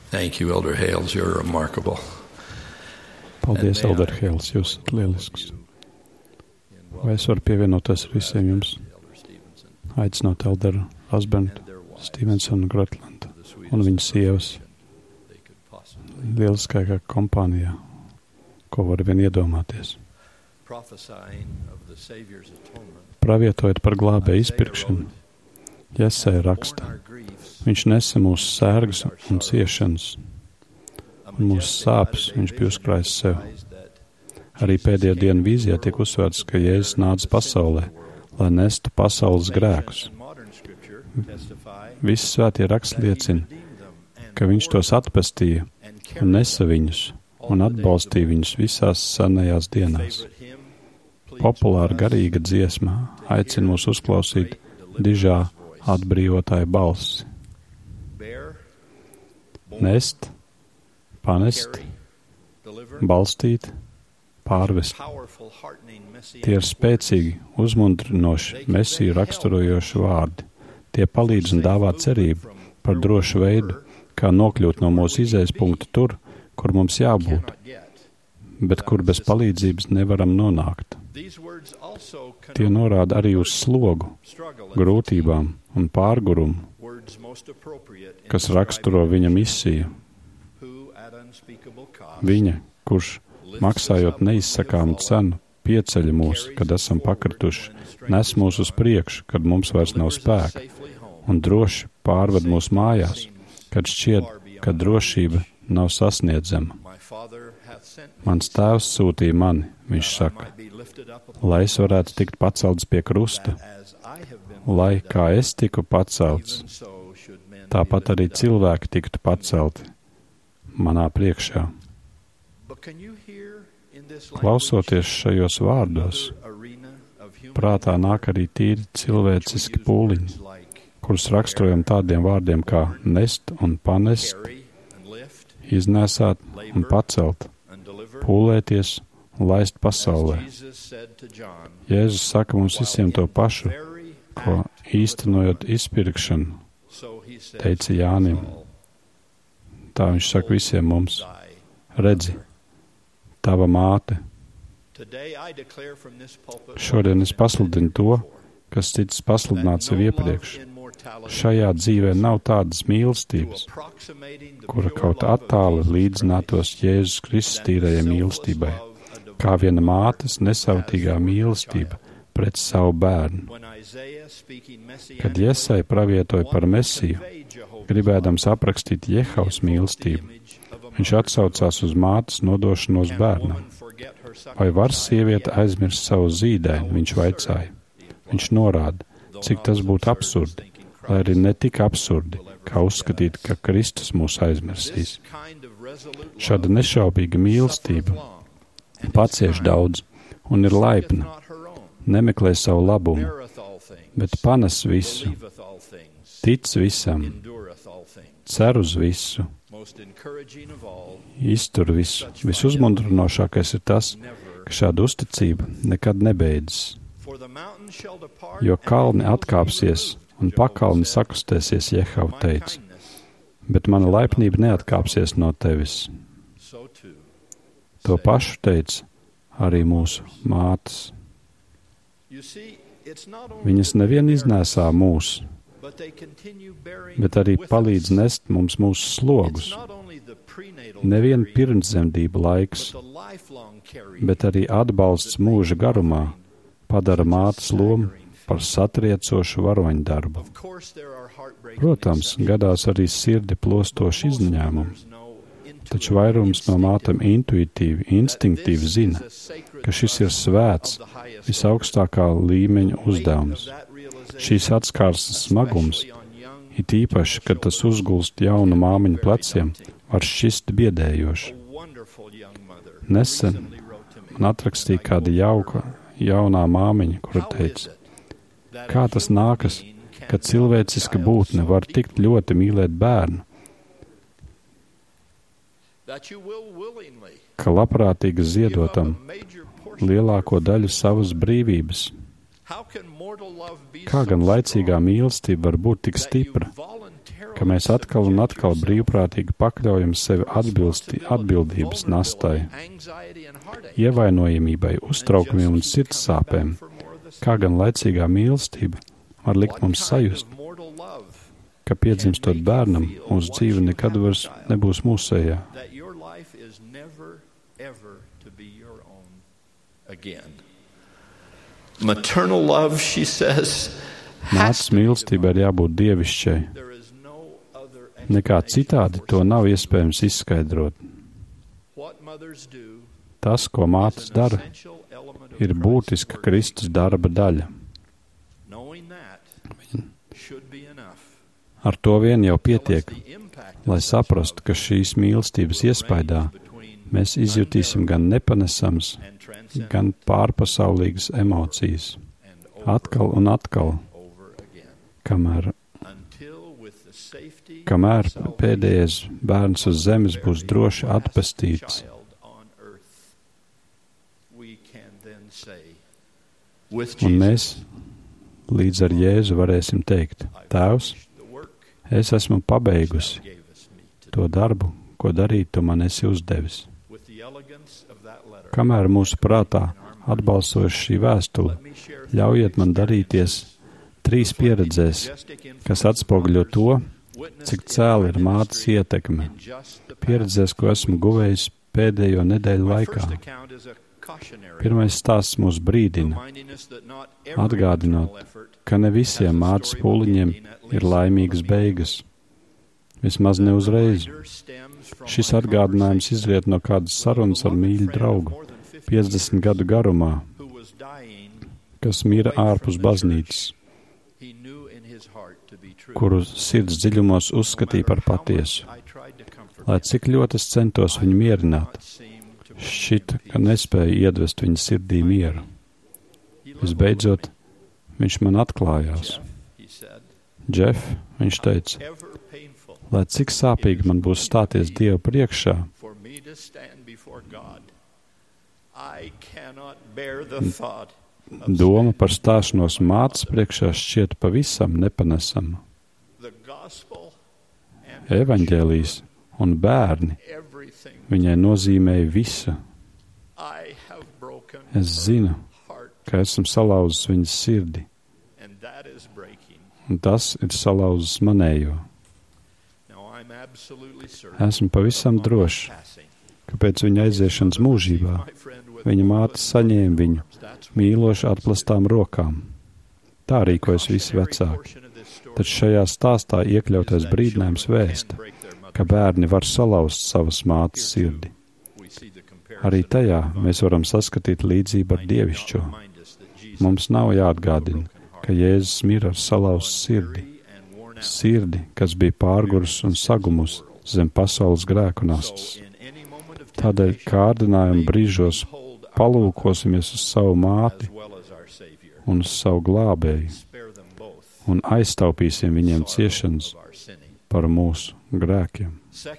Thank you, Elder Hales. You're remarkable. Paldies, Elder Hales. Jūs esat lielisks. Vai es varu pievienoties visiem jums, aicinot Elderu Asbentu, Stevensonu Grotlandu un viņa sievas lieliskākā kompānijā, ko var vien iedomāties. Pravietojot par glābēju izpirkšanu, Jesaja raksta: Viņš nesa mūsu sērgas un ciešanas, un mūsu sāpes viņš bija uzkrājis sev. Arī pēdējo dienu vīzijā tiek uzsvērts, ka Jēzus nāca pasaulē, lai nestu pasaules grēkus. Visi svētie raksti liecina, ka viņš tos atpestīja un nesa viņus un atbalstīja viņus visās senajās dienās. Populāra garīga dziesma aicina mūs uzklausīt dižā atbrīvotāja balsi. Nest, panest, balstīt, pārvest. Tie ir spēcīgi, uzmundrinoši, Mesiju raksturojoši vārdi. Tie palīdz un dāvā cerību par drošu veidu, kā nokļūt no mūsu izējas punkta tur, kur mums jābūt, bet kur bez palīdzības nevaram nonākt. Tie norāda arī uz slogu, grūtībām un pārgurumu, kas raksturo viņa misiju. Viņa, kurš maksājot neizsakāmu cenu, pieceļ mūs, kad esam pakrituši, nes mūs uz priekšu, kad mums vairs nav spēka, un droši pārved mūs mājās, kad šķiet, ka drošība nav sasniedzama. Mans tēvs sūtīja mani, viņš saka, lai es varētu tikt pacelts pie krusta, lai kā es tiku pacelts, tāpat arī cilvēki tiktu pacelti manā priekšā. Klausoties šajos vārdos, prātā nāk arī tīri cilvēciski pūliņi, kurus raksturojam tādiem vārdiem kā nest un panest, iznēsāt un pacelt, pūlēties un laist pasaulē. Jēzus saka mums visiem to pašu, ko īstenojot izpirkšanu, teica Jānim. Tā viņš saka visiem mums: redzi, tava māte. Šodien es pasludinu to, kas cits pasludināts jau iepriekš. Šajā dzīvē nav tādas mīlestības, kura kaut attāli līdzinātos Jēzus Kristus tīrajai mīlestībai, kā viena mātes nesautīgā mīlestība pret savu bērnu. Kad Jesaja pravietoja par Mesiju, gribēdams aprakstīt Jehavas mīlestību, viņš atsaucās uz mātes nodošanos bērnam. Vai var sieviete aizmirst savu zīdaini, viņš vaicāja. Viņš norāda, cik tas būtu absurdi, lai arī ne tik absurdi, kā uzskatīt, ka Kristus mūs aizmirsīs. Šāda nešaubīga mīlestība pacieš daudz un ir laipna, nemeklē savu labumu, bet panes visu, tic visam, cer uz visu, iztur visu. Visuzmundrinošākais ir tas, ka šāda uzticība nekad nebeidzas. Jo kalni atkāpsies un pakalni sakustēsies, Jehova teica, bet mana laipnība neatkāpsies no tevis. To pašu teica arī mūsu mātes. Viņas nevien iznēsā mūs, bet arī palīdz nest mums mūsu slogus. Nevien pirmsdzemdība laiks, bet arī atbalsts mūža garumā padara mātes lomu par satriecošu varoņdarbu. Protams, gadās arī sirdi plostoši izņēmumi, taču vairums no mātēm intuitīvi, instinktīvi zina, ka šis ir svēts, visaugstākā līmeņa uzdevums. Šīs atskārstas smagums, it īpaši, kad tas uzgulst jaunu māmiņu pleciem, var šķist biedējoši. Nesen man atrakstīja kāda jauka jaunā māmiņa, kura teica, kā tas nākas, ka cilvēciska būtne var tik ļoti mīlēt bērnu, ka labprātīgi ziedotam lielāko daļu savas brīvības. Kā gan laicīgā mīlestība var būt tik stipra, ka mēs atkal un atkal brīvprātīgi pakļaujam sevi atbildības nastai, ievainojamībai, uztraukumiem un sirdsāpēm, kā gan laicīgā mīlestība var likt mums sajust, ka piedzimstot bērnam, mūsu dzīve nekad vairs nebūs mūsējā. Maternal love, she says, Mātes mīlestība ir jābūt dievišķai. Nekā citādi to nav iespējams izskaidrot. Tas, ko mātes dara, ir būtiska Kristus darba daļa. Ar to vien jau pietiek, lai saprastu, ka šīs mīlestības iespaidā mēs izjutīsim gan nepanesams, gan pārpasaulīgas emocijas. Atkal un atkal, kamēr pēdējais bērns uz zemes būs droši atpestīts. Un mēs līdz ar Jēzu varēsim teikt: Tēvs, es esmu pabeigusi to darbu, ko darīt tu man esi uzdevis. Kamēr mūsu prātā atbalstoši šī vēstule, ļaujiet man darīties 3 pieredzēs, kas atspoguļo to, cik cēla ir mātes ietekme. Pieredzēs, ko esmu guvējis pēdējo nedēļu laikā. Pirmais stāsts mūs brīdina, atgādinot, ka ne visiem mātes pūliņiem ir laimīgas beigas. Vismaz ne uzreiz. Šis atgādinājums izriet no kādas sarunas ar mīļu draugu 50 gadu garumā, kas mira ārpus baznīcas, kuru sirds dziļumos uzskatīja par patiesu. Lai cik ļoti es centos viņu mierināt, šķita, ka nespēju iedvest viņa sirdī mieru. Visbeidzot, viņš man atklājās. Džef, viņš teica, lai cik sāpīgi man būs stāties Dieva priekšā, doma par stāšanos mātes priekšā šķiet pavisam nepanesama. Evaņģēlijs un bērni viņai nozīmēja visu. Es zinu, ka esmu salauzis viņas sirdi, un tas ir salauzis manējo. Esmu pavisam drošs, ka pēc viņa aiziešanas mūžībā viņa māte saņēma viņu mīloši atplastām rokām. Tā rīkojas visi vecāki. Taču šajā stāstā iekļautais brīdinājums vēsta, ka bērni var salauzt savas mātes sirdi. Arī tajā mēs varam saskatīt līdzību ar dievišķo. Mums nav jāatgādina, ka Jēzus mira ar salauztu sirdi. Sirdi, kas bija pārgurusi un sagumus zem pasaules grēku nastas. Tādēļ kārdinājuma brīžos palūkosimies uz savu māti un uz savu glābēju un aiztaupīsim viņiem ciešanas par mūsu grēkiem.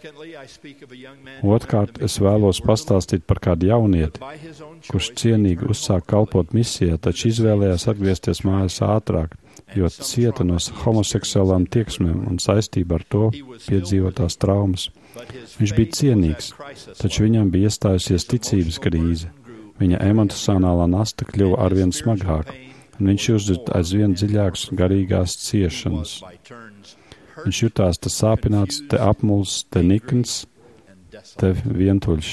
Otrkārt, es vēlos pastāstīt par kādu jaunieti, kurš cienīgi uzsāk kalpot misijā, taču izvēlējās atgriezties mājās ātrāk, jo cieta no homoseksuālām tieksmēm un saistība ar to piedzīvotās traumas. Viņš bija cienīgs, taču viņam bija iestājusies ticības krīze. Viņa emocionālā nasta kļuva arvien smagāka, un viņš uzjūt aizvien dziļākas garīgās ciešanas. Viņš jutās te sāpināts, te apmuls, te nikns, te vientuļš.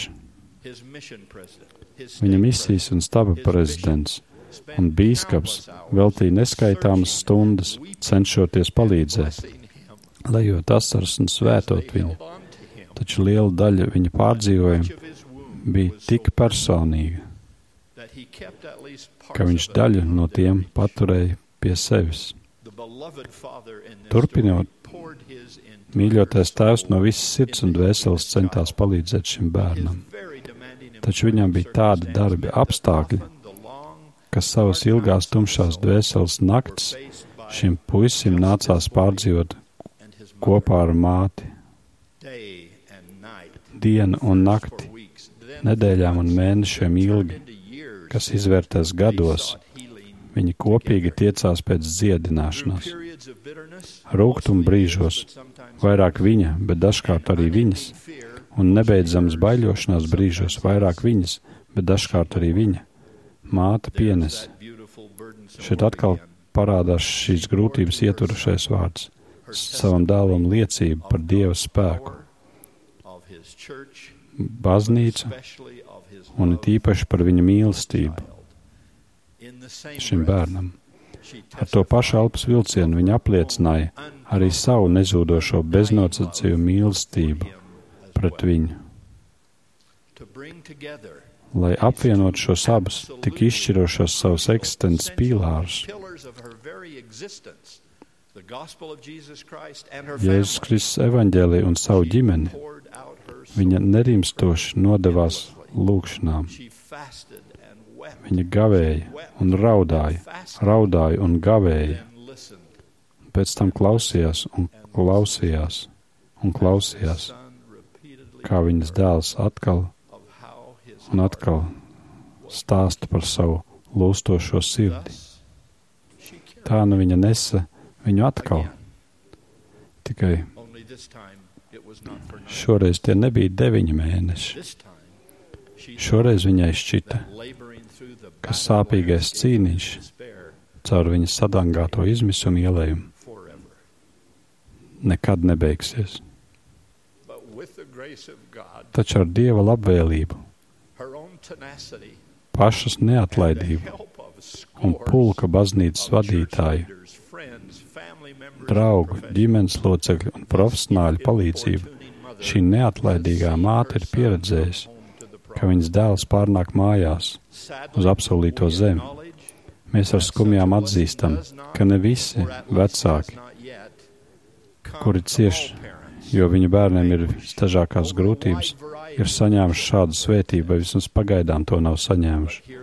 Viņa misijas un staba prezidents un bīskaps veltīja neskaitāmas stundas, cenšoties palīdzēt, lejot asaras un svētot viņu, taču liela daļa viņa pārdzīvojuma bija tik personīga, ka viņš daļu no tiem paturēja pie sevis. Turpinot, mīļotais tēvs no visas sirds un dvēseles centās palīdzēt šim bērnam, taču viņam bija tādi darbi apstākļi, ka savas ilgās tumšās dvēseles naktis šim puisim nācās pārdzīvot kopā ar māti. Dienu un nakti, nedēļām un mēnešiem ilgi, kas izvērtēs gados, viņi kopīgi tiecās pēc dziedināšanās. Rūgtuma brīžos vairāk viņa, bet dažkārt arī viņas, un nebeidzams baiļošanās brīžos vairāk viņas, bet dažkārt arī viņa. Māte pienesa. Šeit atkal parādās šīs grūtības ieturušais vārds, savam dēlam liecība par Dieva spēku, baznīcu un it īpaši par viņa mīlestību šim bērnam. Ar to pašu elpas vilcienu viņa apliecināja arī savu nezūdošo beznosacījumu mīlestību pret viņu. Lai apvienot šos abus, tik izšķirošos savus eksistences pīlārus, Jēzus Kristus evaņģēliju un savu ģimeni, viņa nerimstoši nodevās lūgšanām. Viņa gavēja un raudāja un gavēja. Pēc tam klausījās un klausījās, kā viņas dēls atkal un atkal stāsta par savu lūstošo sirdi. Tā nu viņa nesa viņu atkal. Tikai šoreiz tie nebija 9 mēneši. Šoreiz viņai šķita, ka sāpīgais cīniņš caur viņas sadangāto izmisumu ielējumu nekad nebeigsies. Taču ar Dieva labvēlību, pašas neatlaidību un pulka baznīcas vadītāju, draugu, ģimenes locekļu un profesionāļu palīdzību, šī neatlaidīgā māte ir pieredzējusi, ka viņas dēls pārnāk mājās uz apsolīto zemi. Mēs ar skumjām atzīstam, ka ne visi vecāki, kuri cieši, jo viņu bērniem ir visdažākās grūtības, ir saņēmuši šādu svētību, vai vismaz pagaidām to nav saņēmuši.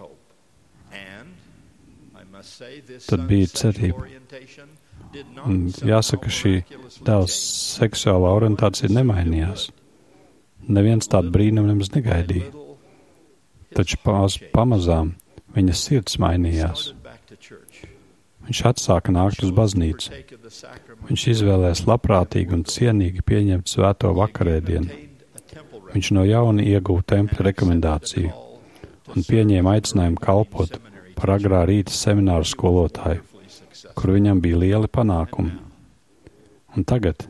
Tad bija cerība. Un jāsaka, šī dēla seksuālā orientācija nemainījās. Neviens tādu brīnumu nemaz negaidīja. Taču pamazām viņa sirds mainījās. Viņš atsāka nākt uz baznīcu. Viņš izvēlējās labprātīgi un cienīgi pieņemt svēto vakarēdienu. Viņš no jauna ieguva tempļa rekomendāciju un pieņēma aicinājumu kalpot par agrā rīta semināru skolotāju, kur viņam bija lieli panākumi. Un tagad,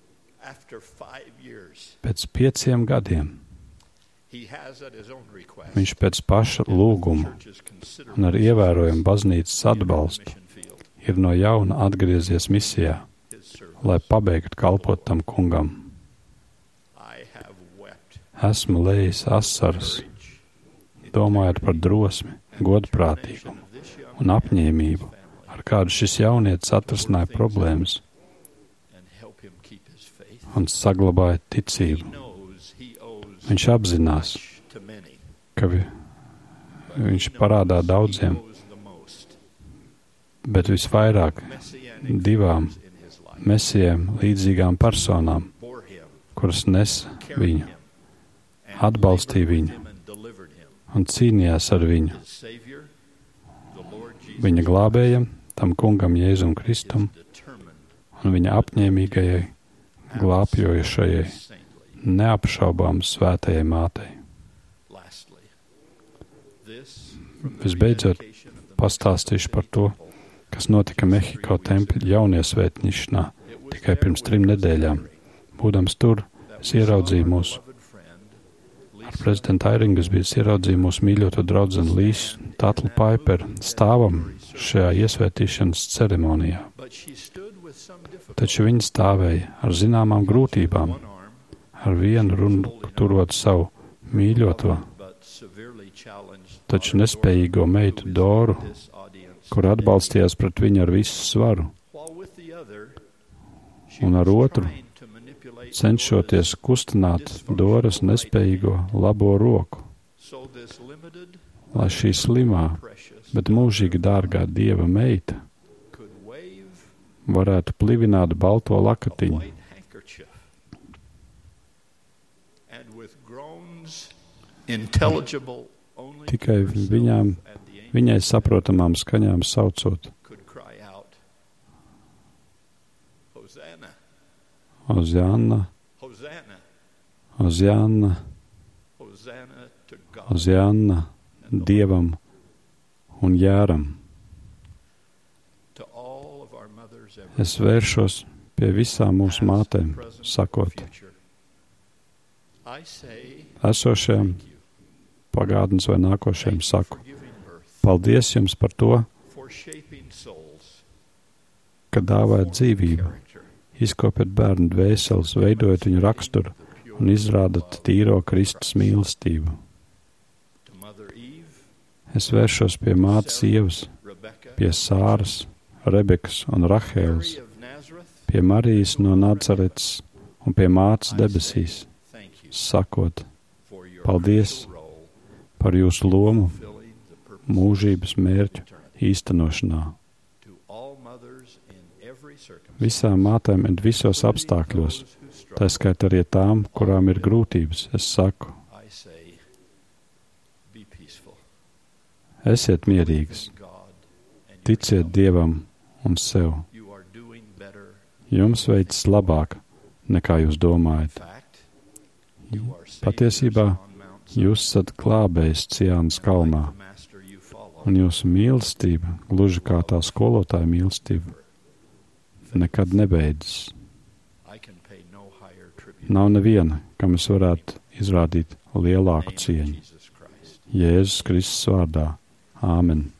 pēc 5 gadiem, viņš pēc paša lūguma un ar ievērojumu baznīcas atbalstu ir no jauna atgriezies misijā, lai pabeigtu kalpot tam kungam. Esmu lējis asaras, domājot par drosmi, godprātīgumu un apņēmību, ar kādu šis jaunietis atrisināja problēmas un saglabāja ticību. Viņš apzinās, ka viņš parādā daudziem, bet visvairāk 2 mesijiem līdzīgām personām, kuras nesa viņu, atbalstīja viņu un cīnījās ar viņu. Viņa glābējam, tam kungam Jēzum Kristum un viņa apņēmīgajai, glābjošajai, neapšaubām svētajai mātei. Visbeidzot, pastāstīšu par to, kas notika Mehiko tempļa jauniesvētnišanā tikai pirms 3 nedēļām. Būdams tur, es ieraudzīju mūsu, ar prezidentu Airingu es biju ieraudzīju mūsu mīļoto draudzeni Līsu Tatlu Paiperu stāvam šajā iesvētīšanas ceremonijā. Taču viņa stāvēja ar zināmām grūtībām, ar vienu roku turot savu mīļoto, taču nespējīgo meitu Doru, kur atbalstījās pret viņu ar visu svaru, un ar otru cenšoties kustināt Doras nespējīgo labo roku, lai šī slimā, bet mūžīgi dārgā Dieva meita varētu plivināt balto lakatiņu. Tikai viņai saprotamām skaņām saucot: Hozianna, Hosanna, Hozianna, Hosanna to God. Hozianna Dievam un Jāram. To all of our mothers Es vēršos pie visām mūsu mātēm, sakot, I say, esošajam, pagātnes vai nākošajam saku, paldies jums par to, for shaping souls, ka dāvājat dzīvību, izkopiet bērnu dvēseles, veidojat viņu raksturu un izrādat tīro Kristus mīlestību. to Mother Eve, Es vēršos pie mātes Ievas, Rebecca, pie Sāras, Rebekas un Rahēlas, Mary of Nazareth, pie Marijas no Nacaretes un pie mātes debesīs, thank you sakot, for your paldies crucial role par jūsu lomu fulfilling the purpose mūžības mērķu eternity. īstenošanā. To all mothers in every circumstance, Visām mātēm un visos apstākļos, those who struggle, tā skaitā arī tām, kurām ir grūtības, es saku, I say, be peaceful. esiet mierīgas, In God and ticiet Dievam un sev. you are doing better. Jums veicas labāk, nekā jūs In domājat. fact, you are Patiesībā saviors on Mount Zion, jūs esat glābējs Ciānas kalnā, like the master you follow. un jūsu mīlestība, gluži kā tā skolotāja mīlestība, nekad nebeidzas. I can pay no higher tribute Nav neviena, kam es varētu izrādīt lielāku in the name of cieņu. Jesus Christ. Jēzus Kristus vārdā. Āmen.